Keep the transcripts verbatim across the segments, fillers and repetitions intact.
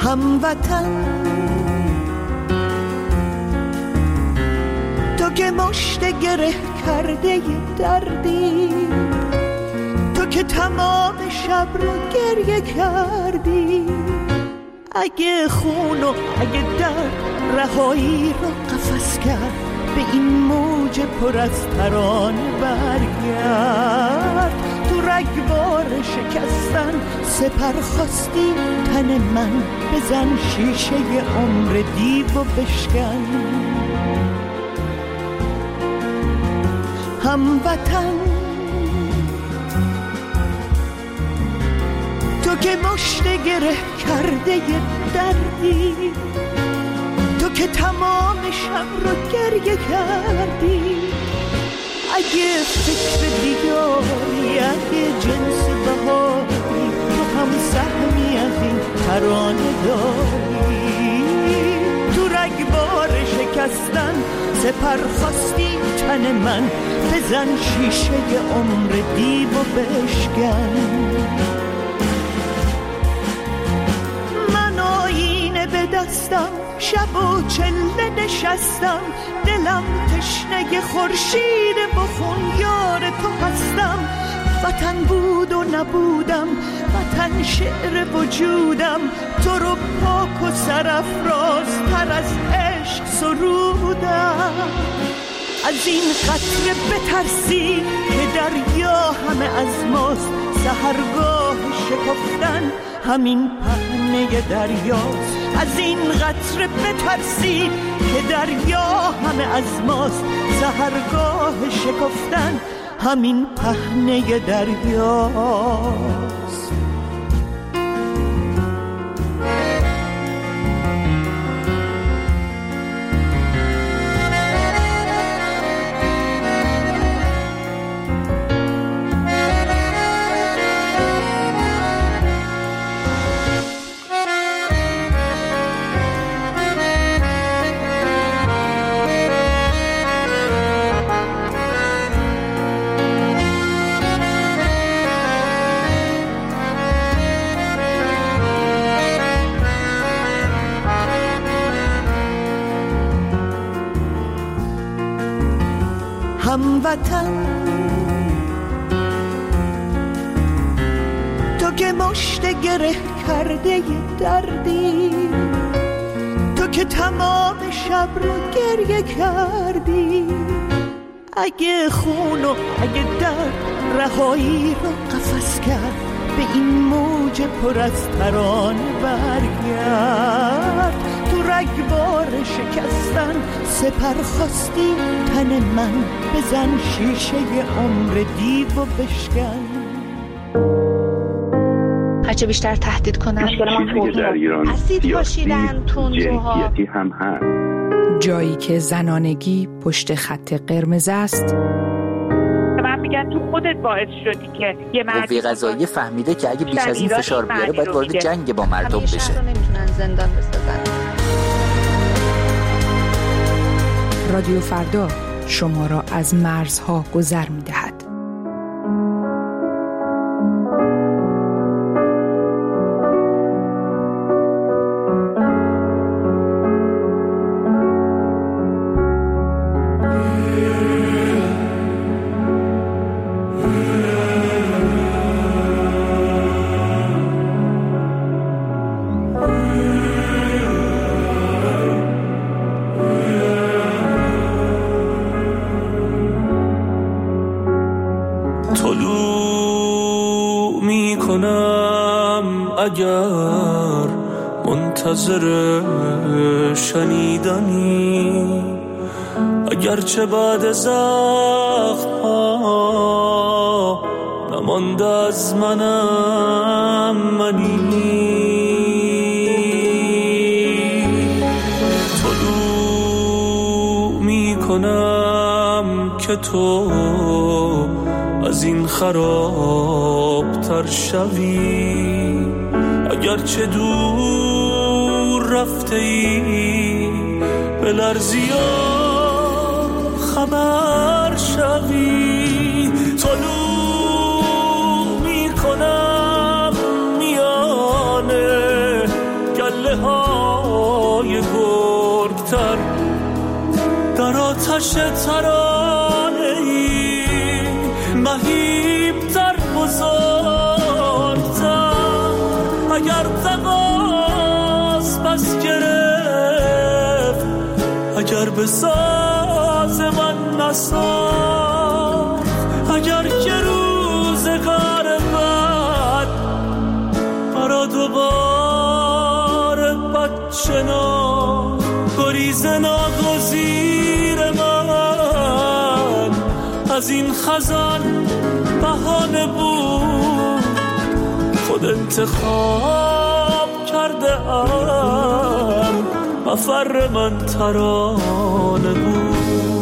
هموطن تو که مشت گره کرده دردی، تو که تمام شب رو گریه کردی، اگه خون و اگه درد رهایی رو قفس کرد، به این موج پر از ترانه برگرد. تو رگبار شکستن سپر خواستی تن من، بزن شیشه عمر دیو و بشکن. هموطن تو که مشت گره کرده دردی، تو که تمام شب رو گریه کردی، اگه فکر دیگاری، اگه جنس بهاری، تو هم سهمی از این ترانه داری. تو رگبار شکستن سپر خواستی تن من، بزن شیشه عمر دیو و بشکن. من آینه به دستم شب و چله نشستم، دلم تشنه خورشید بخون یار تو هستم. وطن بود و نبودم، وطن شعر وجودم، تو رو پاک و سرافرازتر از عشق سرودم. از این قطره بترسی که دریا همه از ماست، سحرگاه شکفتن همین پهنه دریاست. از این قطره بترسی که دریا همه از ماست، سحرگاه شکفتن همین پهنه دریاست. هموطن تو که مشت گره کرده دردی، تو که تمام شب رو گریه کردی، اگه خون و اگه درد رهایی رو قفس کرد، به این موج پر از ترانه برگرد. تو رگبار شکستن سپر خواستی تن من، بزن شیشه عمر دیو و بشکن. هرچه بیشتر تهدید کنن اسید پاشیدن، تندروها هم هست. جایی که زنانگی پشت خط قرمز است، من میگم تو خودت باعث شدی که یه مرد قوه قضاییه فهمیده که اگه بیش از این فشار بیاره باید وارد جنگ با مردم بشه. همیشه نمیتونن زندان بسازن. رادیو فردا شما را از مرزها گذر می‌دهد. اگر منتظر شنیدنی، اگرچه بعد زخم ها نمانده از منم منی، طلوع می کنم که تو از این خراب تر شوی، اگرچه دور رفته ای به لرزی خبر شوی، طلوع می کنم میانه گله گله های گرگتر در آتش ترانه ای مهیبتر بزرگتر. اگر تقاس پس گرفت، اگر به ساز من نساخت، اگر که روزگار بد مرا دوباره بد شناخت، گریز ناگزیر من از این خزان بهانه بود. خود انتخاب کرده ام، مفر من ترانه بود.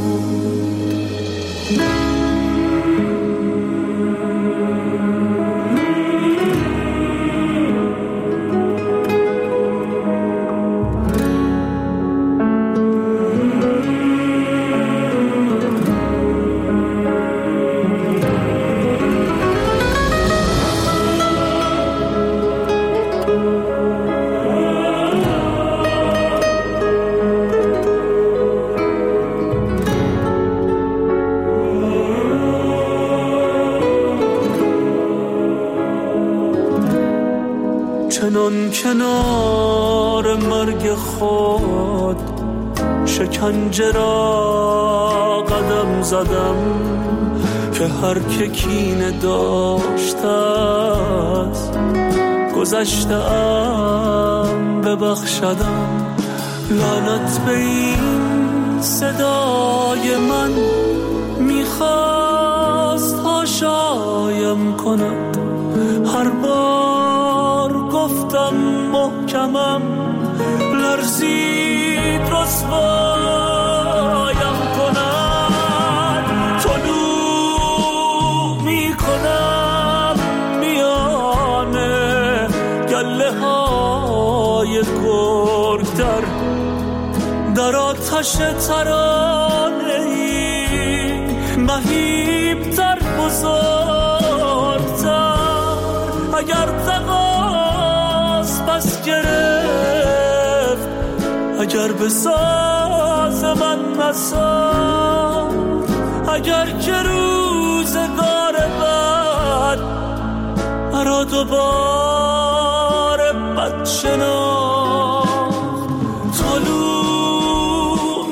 چنان کنار مرگ خود شکنجه را قدم زدم که هر که کینه داشته است گذشته ام ببخشدم. لعنت به این صدای من میخواست هاشایم کند. هر بار گفتم محکمم لرزید رسوایم کند. طلوع میکنم میانه گله های گرگتر در آتش ترانه ای مهیبتر بزرگتر. اگر تقاس پس گرفت، اگر به ساز من نساخت، اگر که روزگار بد مرا دوباره بد شناخت. طلوع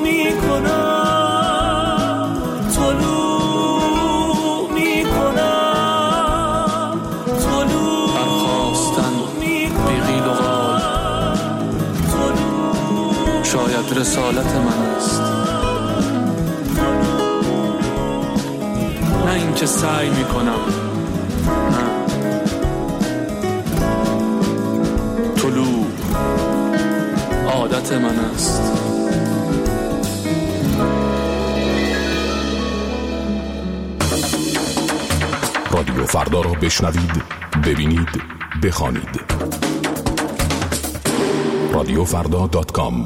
میکنم، طلوع میکنم، طلوع برخواستن بیغیل و غال شاید رسالت من است، نه اینکه سعی میکنم. نه، طلوع عادت من است. رادیو فردا را بشنوید، ببینید، بخوانید. رادیو فردا دات کام.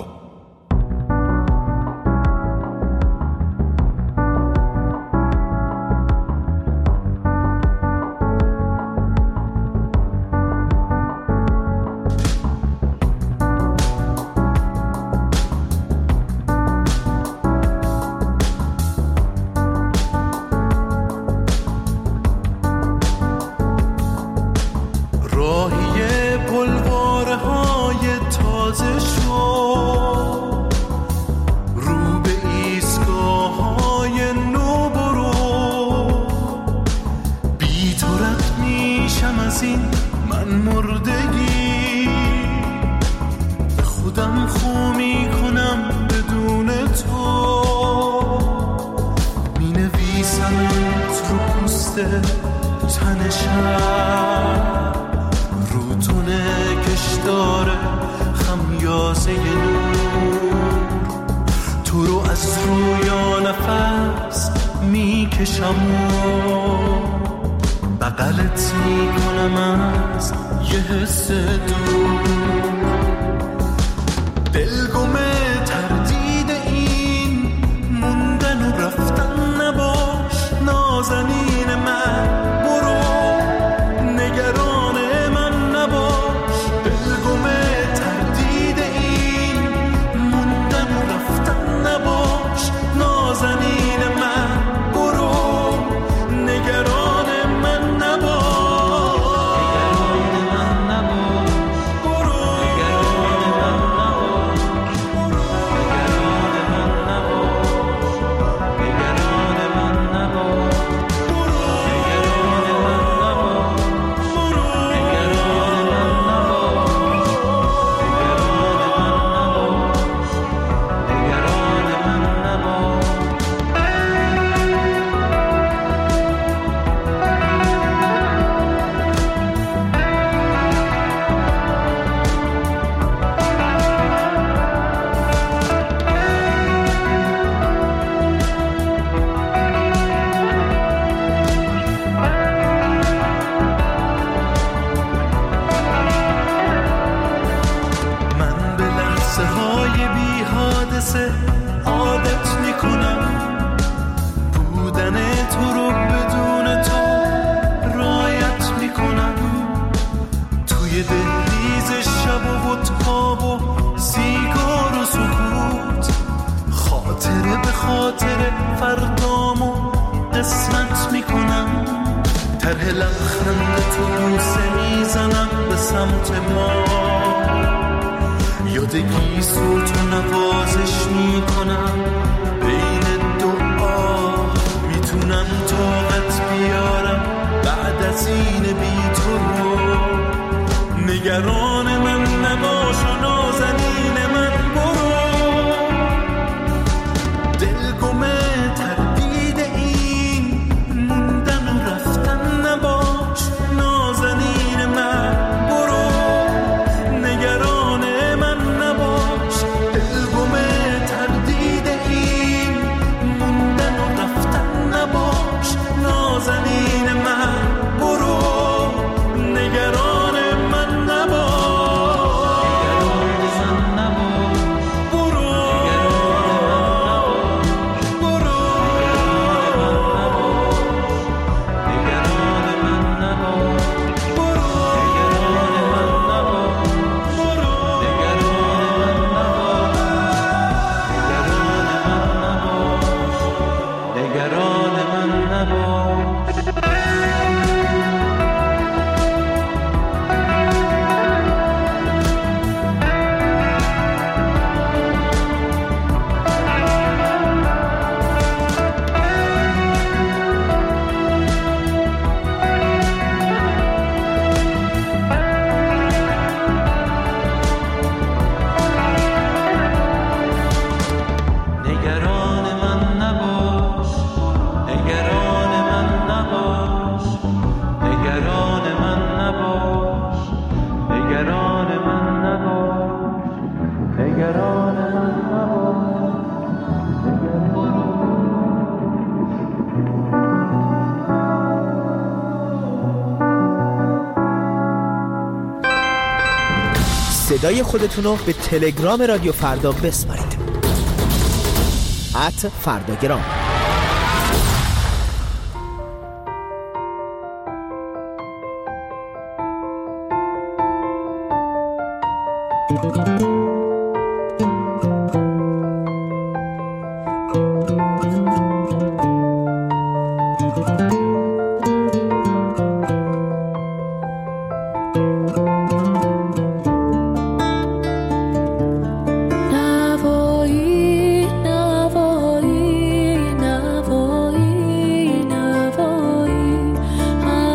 نگران من نباش، دلگم تردید لحظه عادت میکنم بودن تو رو بدون تو رایت میکنم توی دهلیز شب و ودکاب و سیگار و سکوت خاطره به خاطره فردامو قسمت میکنم طرح لبخند تو بوسه میزنم به سمت ما یادگی صوت و نوازش میکنم بین دعا میتونم طاقت بیارم بعد از این بی تو رو نگران من نباش و نازنین من برو دلگمه تردید این موندن و رفتن نباش نازنین من برو نگران من نباش دلگمه تردید این موندن و رفتن نباش نازنین من برو نگران من نباش صدای خودتون رو به تلگرام رادیو فردا بسپارید ات فرداگرام.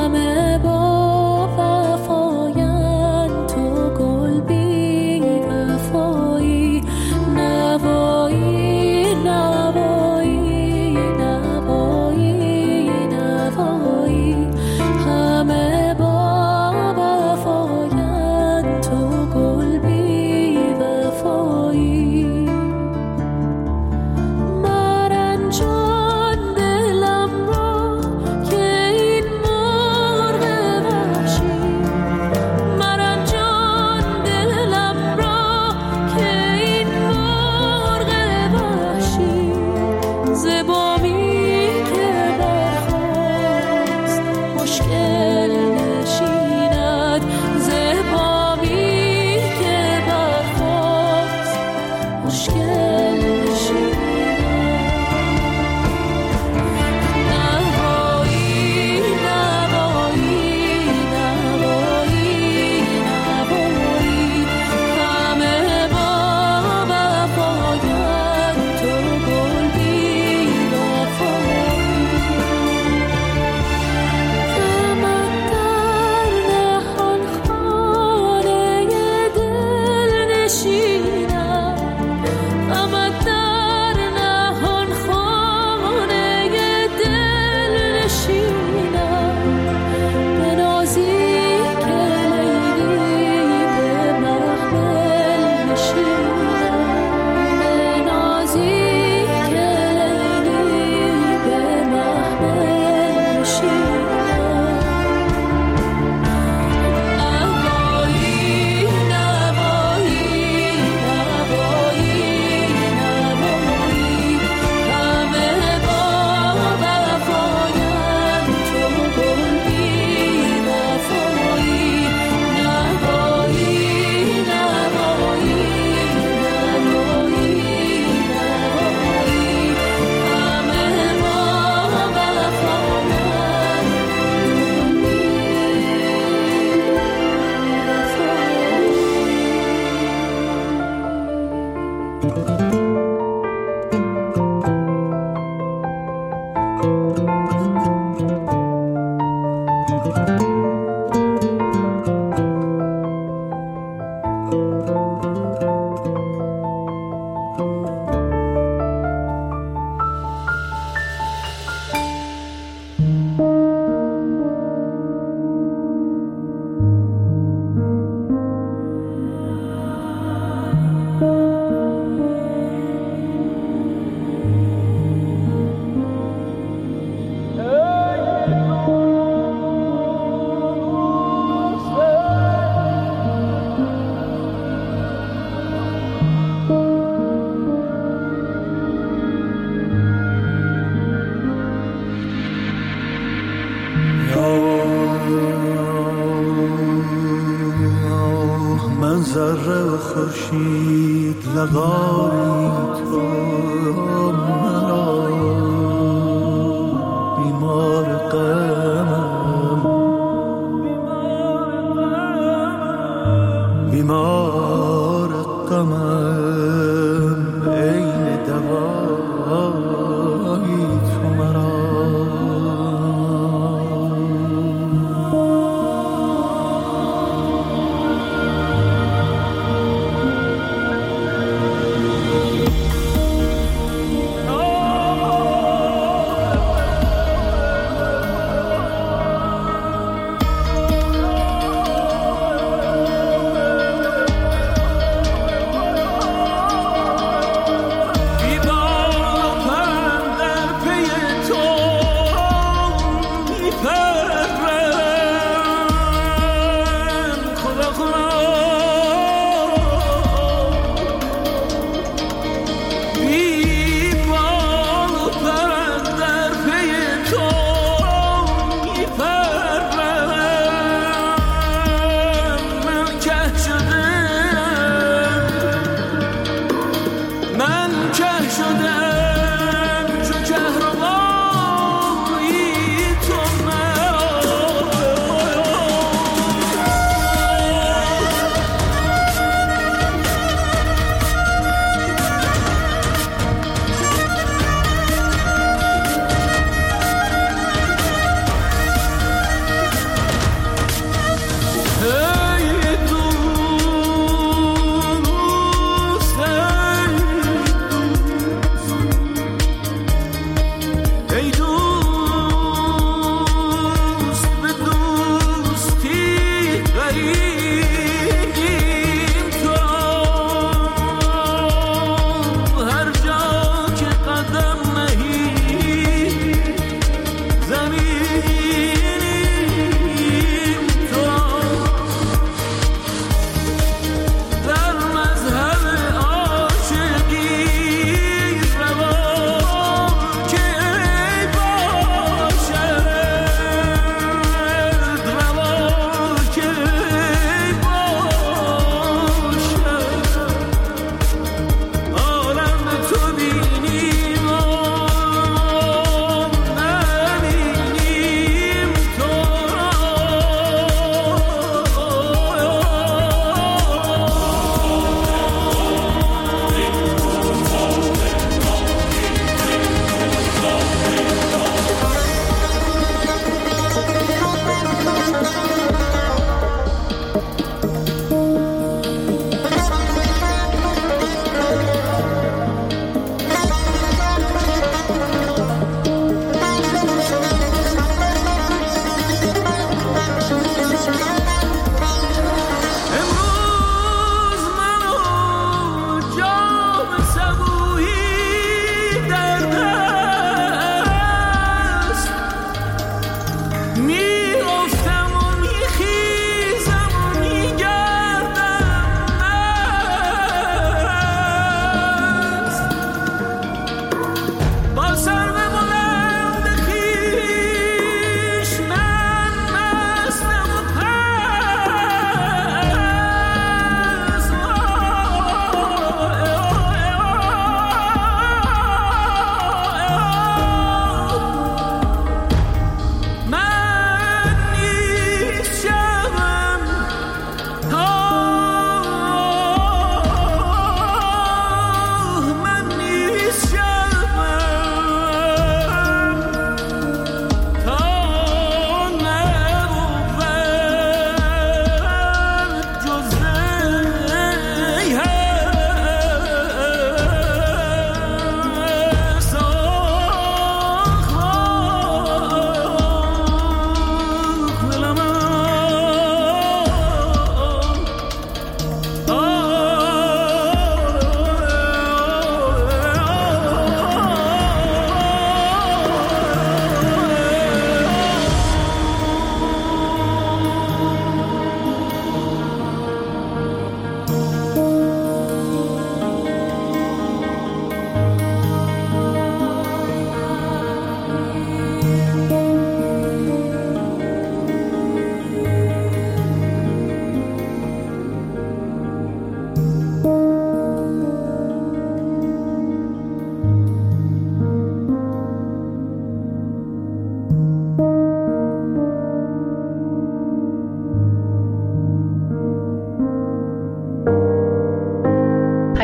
Viva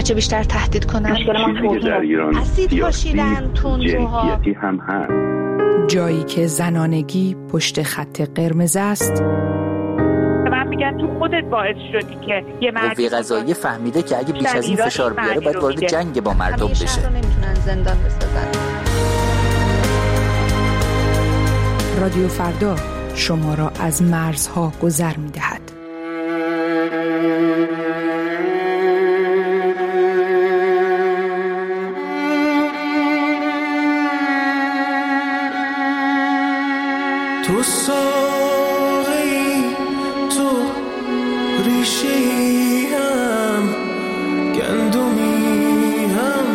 هرچه بیشتر تهدید کنن چیزی که در ایران اسید پاشیدن تندروها جنسیتی هم هست. جایی که زنانگی پشت خط قرمز است. من میگن تو خودت باعث شدی که یه مرد قوه قضاییه فهمیده که اگه بیش از این فشار بیاره باید وارد جنگ با مردم بشه. همیشه رو نمیتونن زندان بسازن. رادیو فردا شما را از مرزها گذر می‌دهد. تو ساقی تو ریشی هم گندمی هم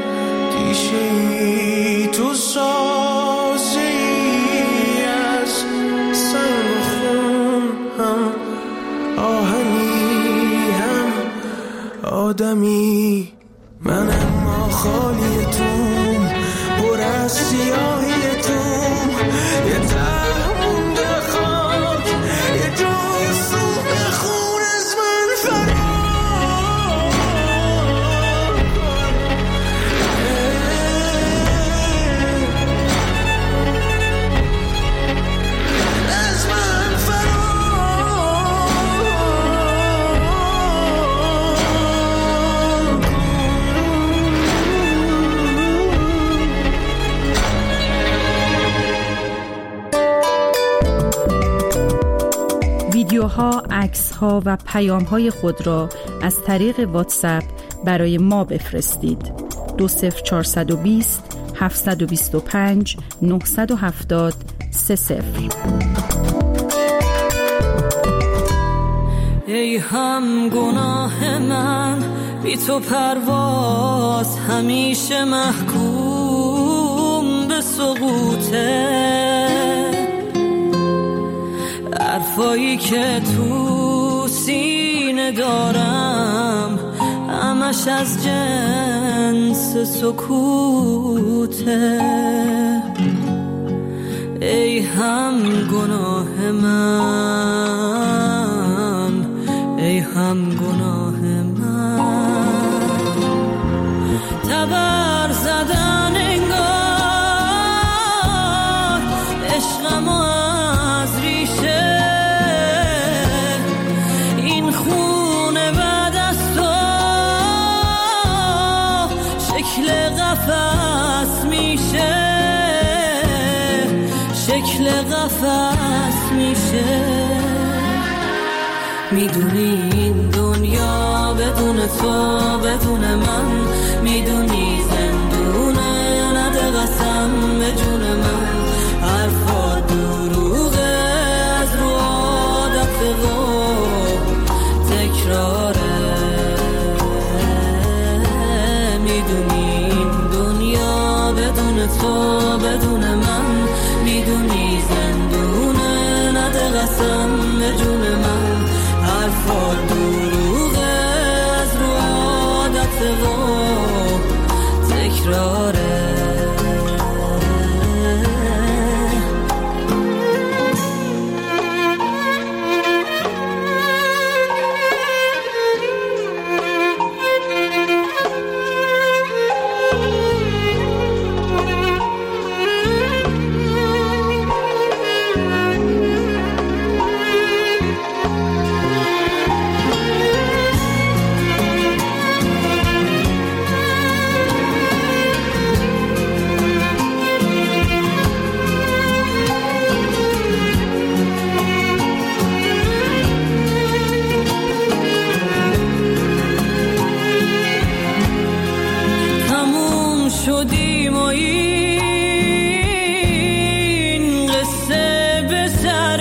دیشی تو سازی از سنگ خون هم آهنی هم آدمی من اما خالی توم پر از سیاهی توم یه تهمونده خاک یه جای سوخ خون از من فرار از من ویدیوها، عکس‌ها و پیام‌های خود را از طریق واتساپ برای ما بفرستید. دو صفر چهارصد و بیست هفتصد و بیست و پنج نهصد و هفتاد سه صفر. ای هم گناه من بی تو پرواز همیشه محکوم به سقوطه، حرفایی که تو سینه دارم همش از جنس سکوته. ای هم گناه من، ای هم گناه من، تبر زدن انگار عشقم از ریشه، این خونه بعد از تو شکل قفس میشه، شکل قفس میشه. میدونی این دنیا بدون تو بدون من، میدونی زندونه نده قسم به جون من، حرفا دروغه از رو عادت و تکراره. میدونی این دنیا بدون تو بدون من، میدونی زندونه نده قسم به جون من، حرفا دروغه از رو عادت و تکراره. شدیم و این قصه به سر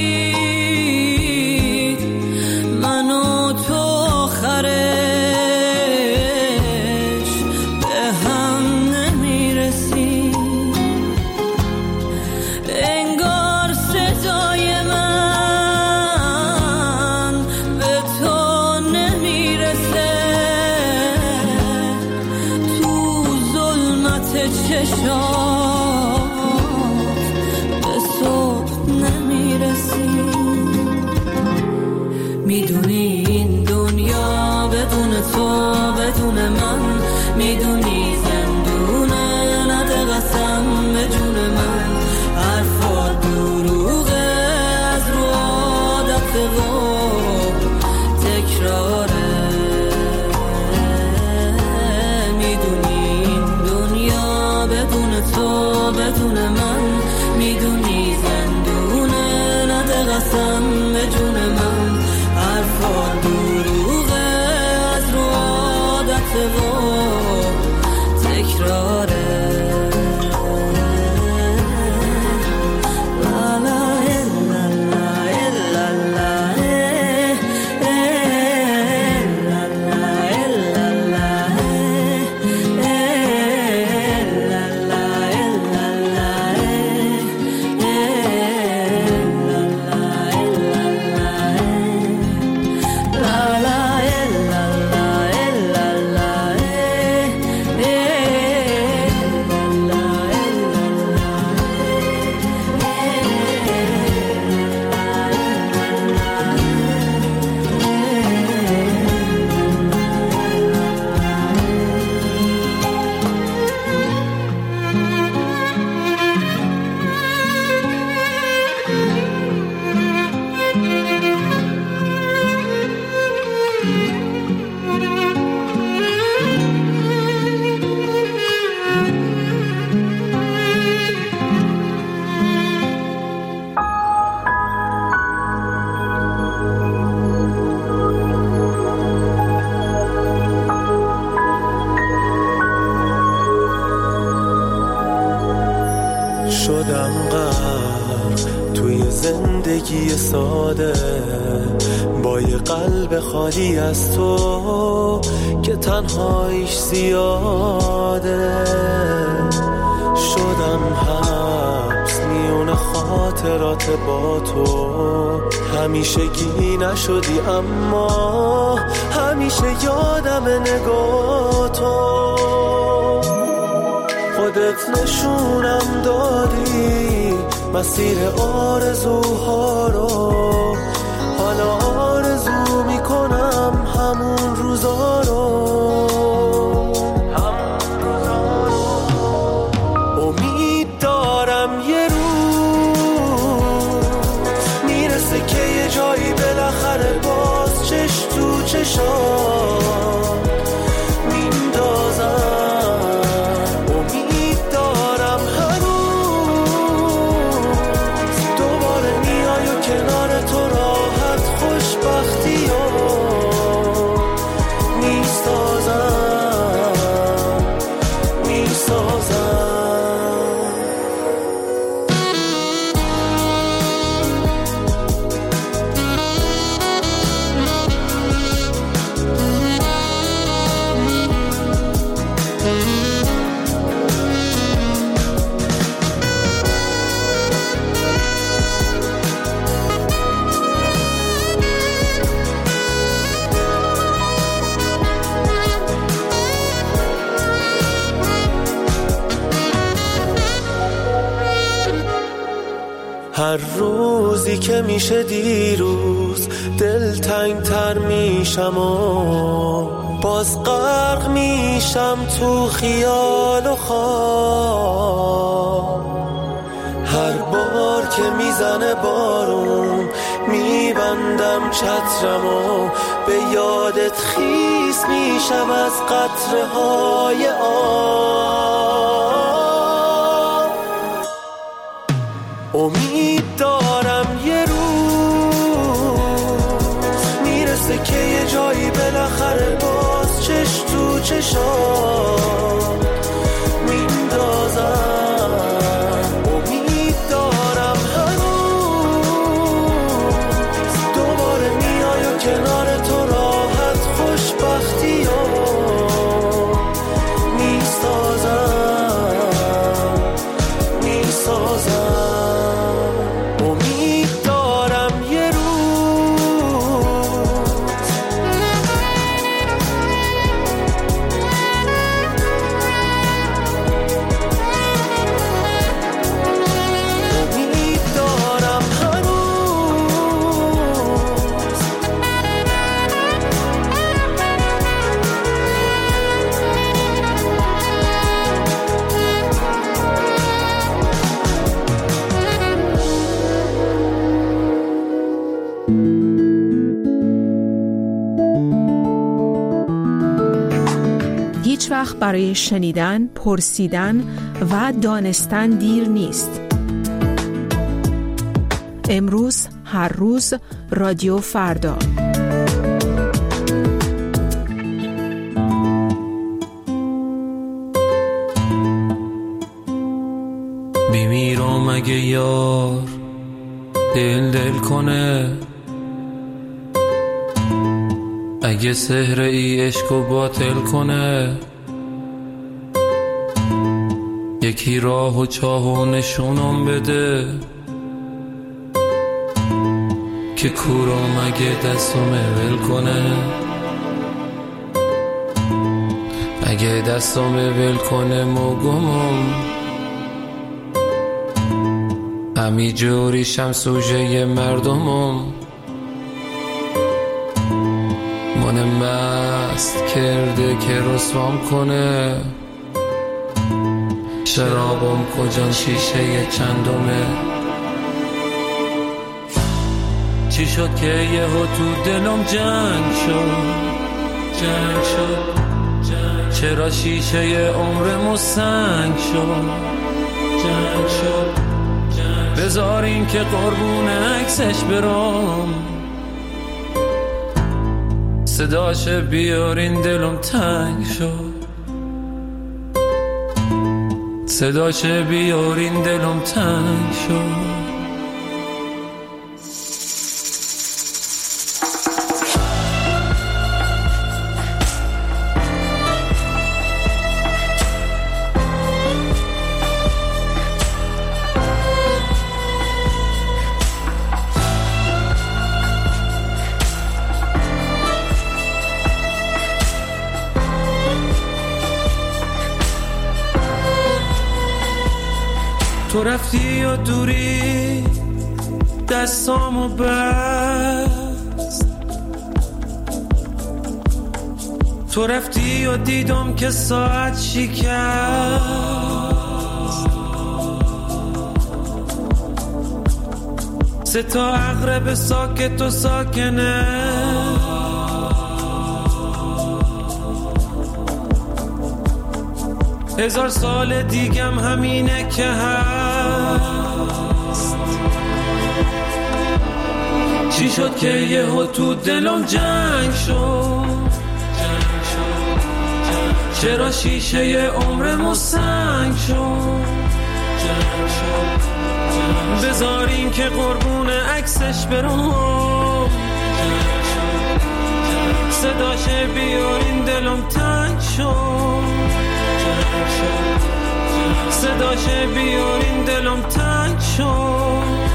رسید، من و تو آخرش به هم نمیرسید. انگار صدای من به تو نمیرسه، چشات به صبح نمیرسی. میدونی این دنیا بدون تو تو بدون من میدونی زندونه، نده قسم به جون من حرفات دروغه، از رو عادت و تکراره. میدونی این دنیا بدون تو بدون من میدونی زندونه، نده قسم به جون من حرفات دروغه، از رو عادت و تکراره. شدم غرق توی زندگی ساده، با یه قلب خالی از تو که تنهاییش زیاده. شدم حبس میون خاطرات با تو، همیشگی نشدی اما همیشه یادم نگاه تو. خودت نشونم دادی مسیر آرزوها رو، حالا آرزو میکنم همون روزا رو. امید دارم یه روز میرسه که یه جایی بالاخره باز چش تو چشام میندازم. کنار تو راحت خوشبختی رو میسازم میسازم. هر روزی که میشه دیروز دلتنگ تر میشم و باز غرق میشم تو خیال و خواب. هر بار که میزنه بارون میبندم چترم و به یادت خیس میشم از قطره های آب. امید دارم یه روز میرسه که یه جایی بالاخره باز چش تو چشام میندازم. امید دارم هنوز دوباره میای و کنار تو راحت خوشبختی رو میسازم میسازم. هیچ وقت برای شنیدن، پرسیدن و دانستن دیر نیست. امروز، هر روز، رادیو فردا. بیمیرم اگه یار دل دل کنه، اگه سحر ای عشقو باطل کنه، یکی راه و چاه و نشونم بده که کورم اگه دستم ول کنه، اگه دستم ول کنه موگمم همی جوریشم سوژه مردمم، من مست کرده که رسوام کنه، شرابم کجان شیشه چندمه، چی شد که یهو تو دلم جنگ شد، جنگ شد، چرا شیشه عمرمو سنگ شد، جنگ شد، بذارین که قربون عکسش برام، صداش بیارین دلم تنگ شد، صداش بیارین دلم تنگ شد. تو رفتی و دوری دستامو بست، تو رفتی و دیدم که ساعت شکست، سه تا عقرب ساکت و ساکنه، هزار سال دیگم همینه که هست، چی شد که یهو تو دلم جنگ شد، چرا شیشه عمرمو سنگ شد، بذارین که قربون عکسش برم، صداش بیارین دلم تنگ شد، صداش بیارین دلم تنگ شد.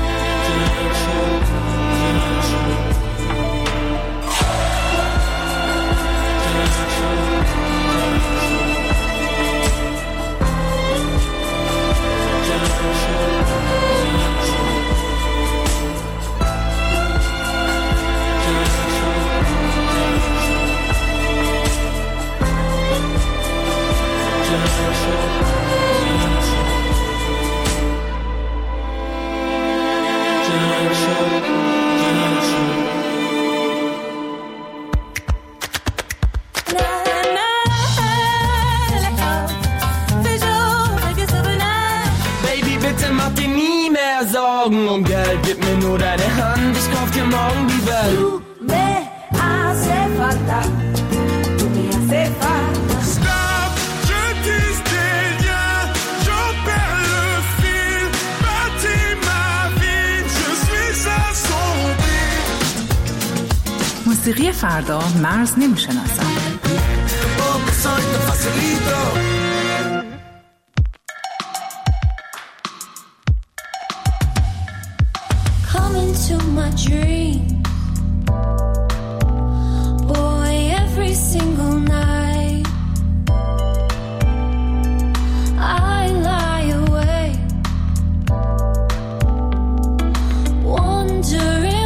Um Geld, gib mir nur deine Hand, ich kauf dir morgen die Welt. Du me hace falta, tu me hace falta. Stop, je disais rien, j'en perds le fil. Bâtis ma vie, je suis assombri. موسیقی فردا مرز نمیشناسد. To my dream, boy, every single night I lie awake, wondering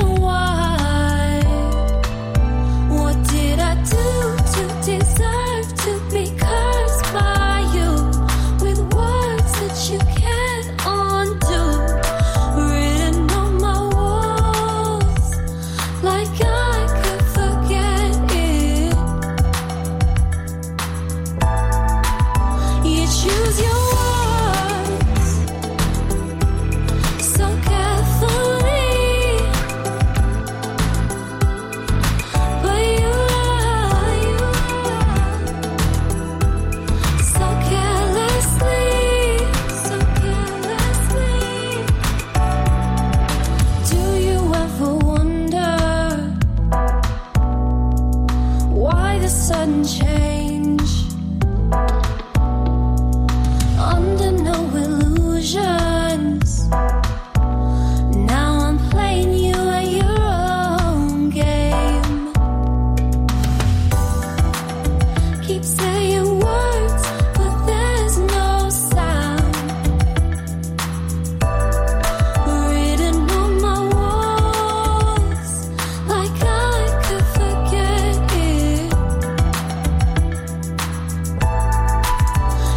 why. What did I do to deserve to be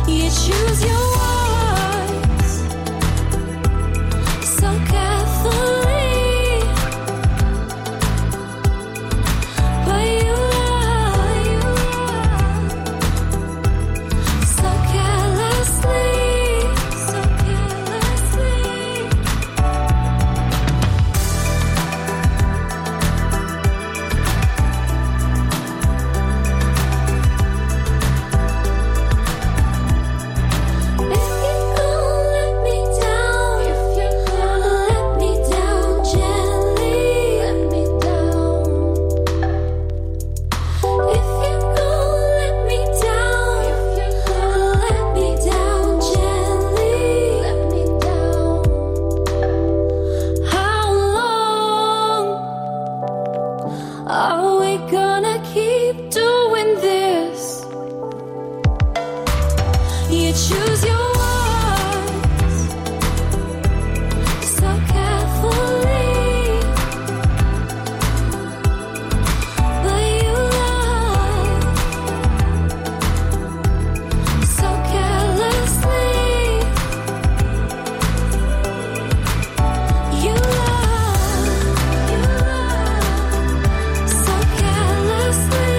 You choose your words so carefully, but you lie, you lie so carelessly, so carelessly. Are we gonna keep doing this? You choose your words so carefully, but you lie so carelessly. You lie, you lie so carelessly,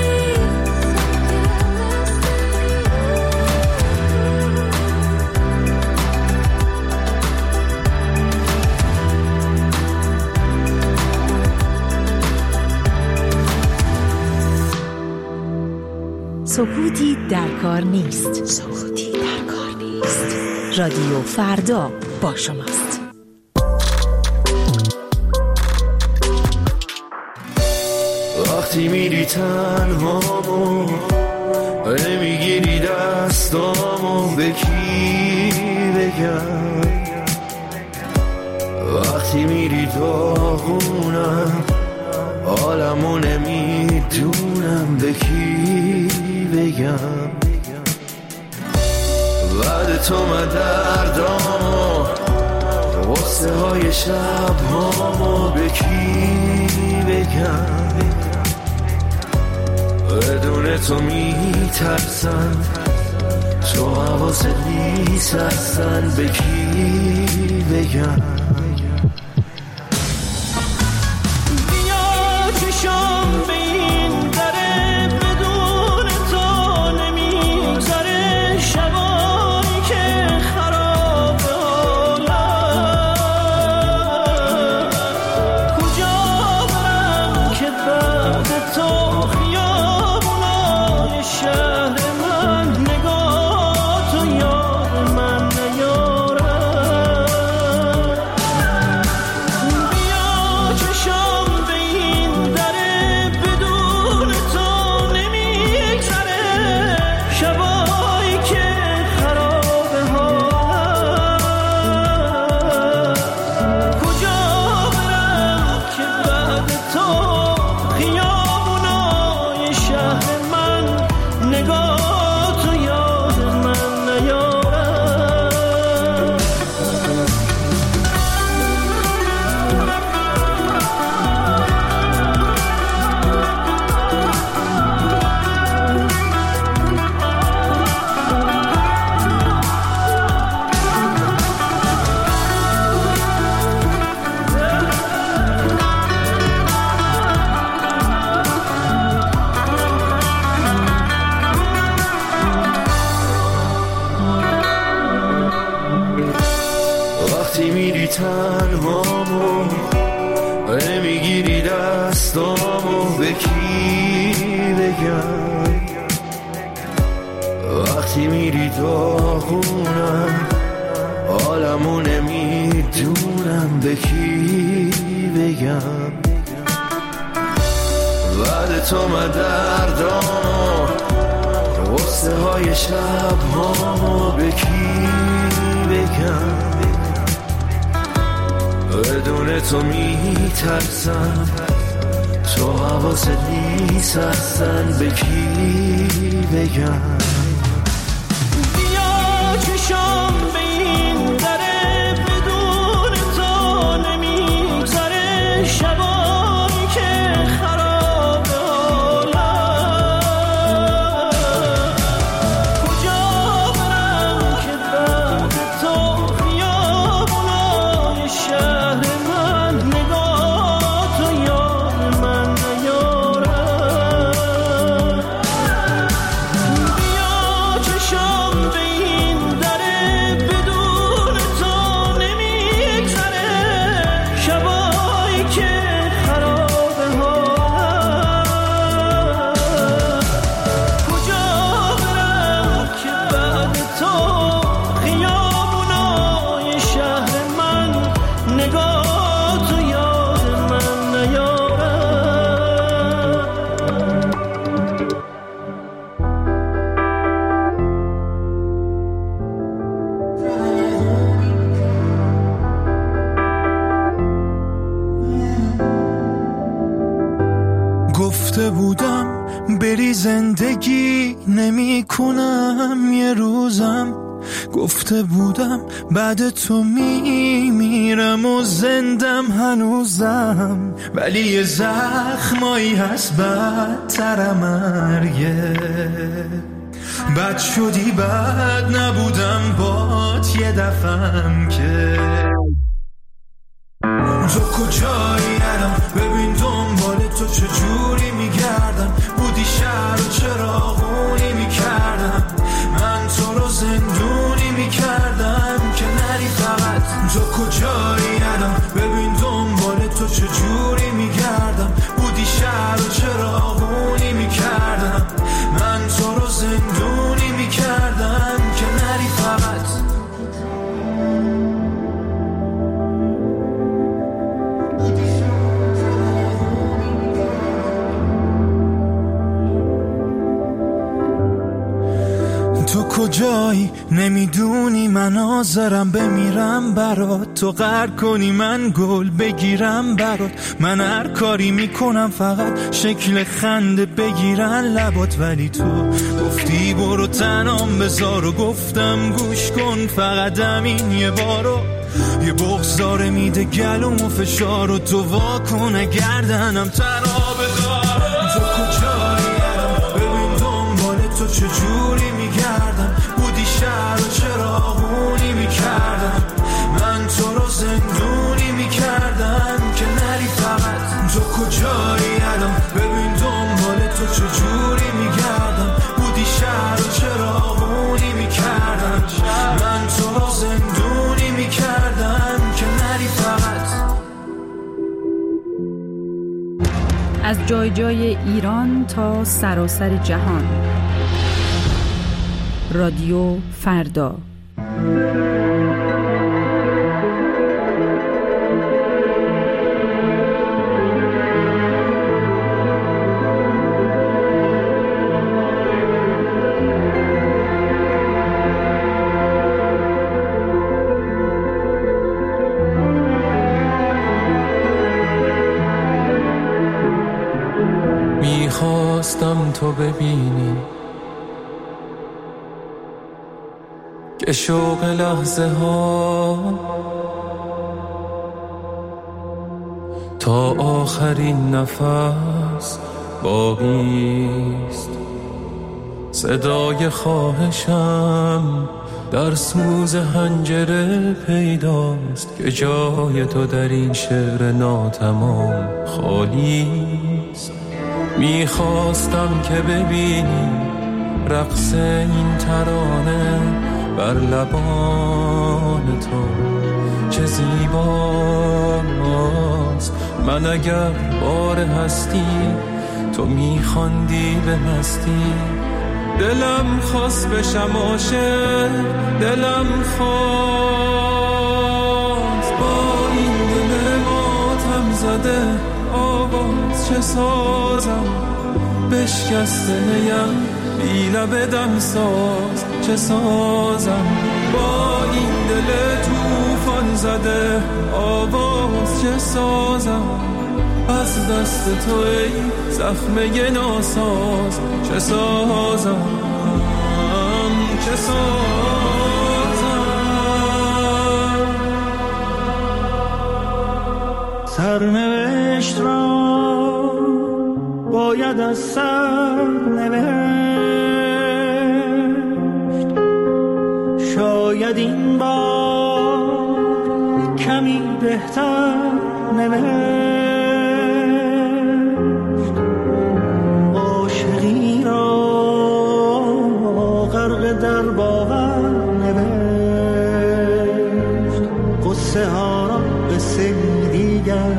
سکوتی در کار نیست. سکوتی در کار نیست. رادیو فردا با شماست. وقتی میری تنهامو نمیگیری دستامو به کی بگم، وقتی میری داغونم حالمو نمیدونم به کی بگم، بعد تو من دردامو غصه های شب هامو به کی بگم، بدون تو میترسن تو حواست نیست اصلا به کی بگم. بیا چشم به این دره بدون تو نمیگذره، شبایی که خراب حالم کجا برم که بعد تو خیابونای شهر من نگاه تو یاد من نیارم. بیا چشم به این دره بدون تو نمیگذره، شبایی که خراب حالم کجا برم که بعد تو خیابونای شهر من نگاه تو یاد من نیارم. وقتی میری تنهامو نمیگیری دستامو به کی بگم، وقتی میری داغونم حالمو نمیدونم به کی بگم، بعد تو من دردامو غصه های شب هامو به کی بگم، بدون تو میترسم تو حواست نیست اصلا به کی بگم. بیا چشم به این دره بدون تو نمیگذره، شبایی که خراب حالم کجا برم زندگی نمی کنم یه روزم، گفته بودم بعد تو می میرم و زندم هنوزم، ولی یه زخمایی هست بدتر مرگه. بد شدی بد نبودم بات یه دفعم که. تو کجایی الان ببین دنبال تو چجوری میگردم، بودی شهر و چراغونی میکردم، من تو رو زندونی میکردم که نری فقط. تو کجایی الان ببین دنبال تو چجوری میگردم، بودی شهر و چراغونی میکردم، من تو رو زندونی میکردم که نری فقط. تو کجایی نمیدونی من حاضرم بمیرم برات، تو غر کنی من گل بگیرم برات، من هر کاری میکنم فقط شکل خنده بگیرن لبات، ولی تو گفتی برو تنام بذار و گفتم گوش کن فقط همین یه بارو، یه بغض داره میده گلوم و فشار و تو وا کن گردنم تنها بذار. تو کجایی الان ببین دنبال تو چجوری میگردم، بودی شهر و چراغونی میکردم، من تو رو زندونی میکردم که نری فقط. تو کجایی الان ببین دنبال تو چجوری میگردم، بودی شهر و چراغونی میکردم، من تو رو زندونی میکردم که نری فقط. از جای جای ایران تا سراسر جهان، رادیو فردا. میخواستم تو ببینی که شوق لحظه ها تا آخرین نفس باقیست، صدای خواهشم در سوز حنجره پیداست که جای تو در این شعر ناتمام خالیست. میخواستم که ببینی رقص این ترانه بر لبان تو چه زیباست، من اگر بار هستی تو میخواندی به مستی، دلم خواست بشم عاشق، دلم خواست با این دل ماتم زده آواز چه سازم، بشکسته نیم بی لب دم ساز چه سازم، با این دل توفان زده آواز چه سازم، از دست تو ای زخمه ناساز چه سازم چه سازم. سرنوشت را باید از سر نوشت، شاید این بار کمی بهتر نوشت، عاشقی را غرق در باور نوشت، قصه ها را به سه دیگر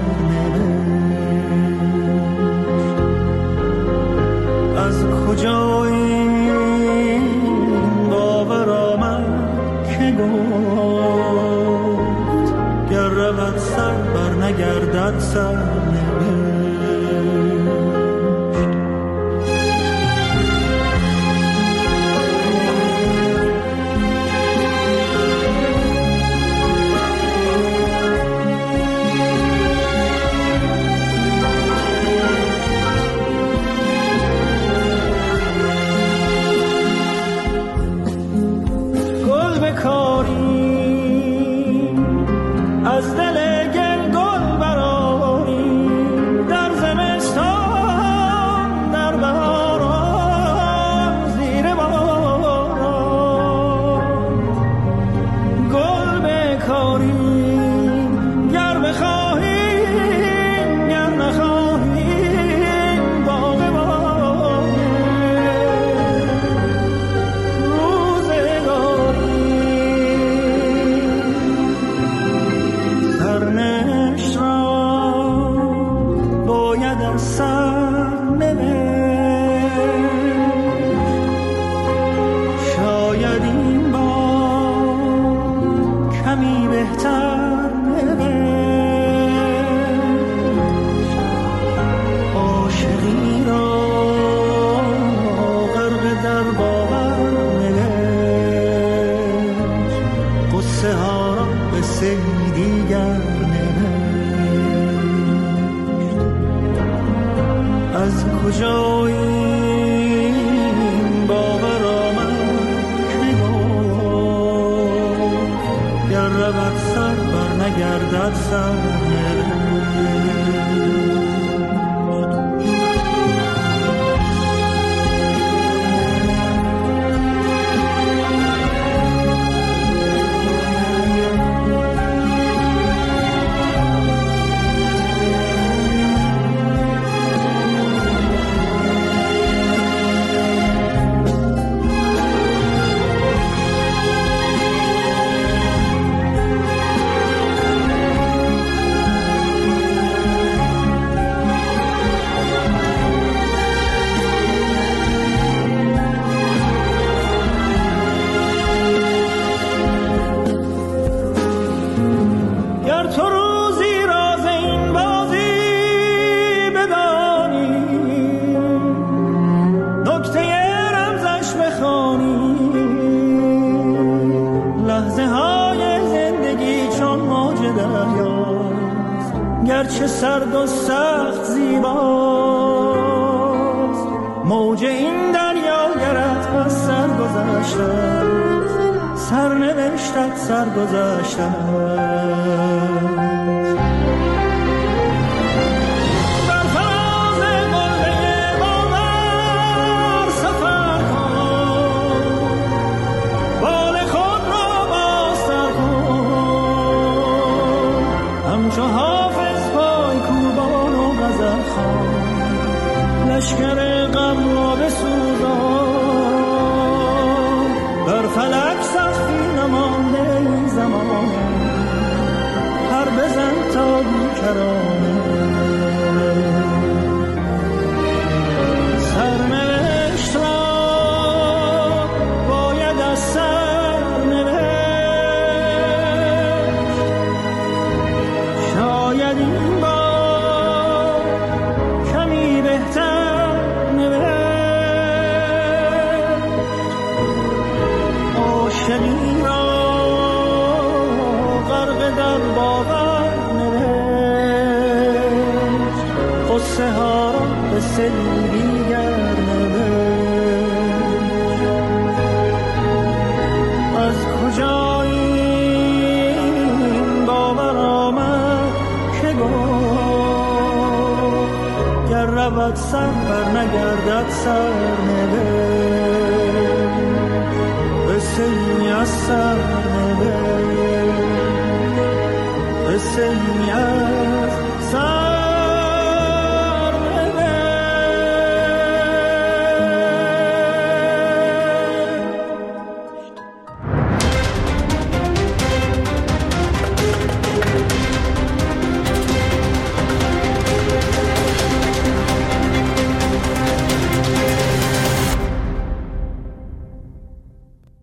از کجا این باور آمد که گفت گر رود سر بر نگردد سر نوشت. قصه دیگر نوشت. از کجای این باور آمد که گفت گر رود سر بر نگردد سر نوشت. گرچه سرد و سخت زیباست موج این دریا گرت پس سر گذشته سر نوشتت سر گذشته لشکر غم را بسوزان بر فلک سختی نمانده این زمانه پر بزن تا بیکرانه سرنوشت را باید از سر نوشت شاید این بار کمی بهتر عاشقی را غرق در باور نوشت قصه ها را به سری دیگر نوشت از کجا این باور آمد که گفت گر رود سر بر نگردد سر نوشت قصه از سر نوشت قصه از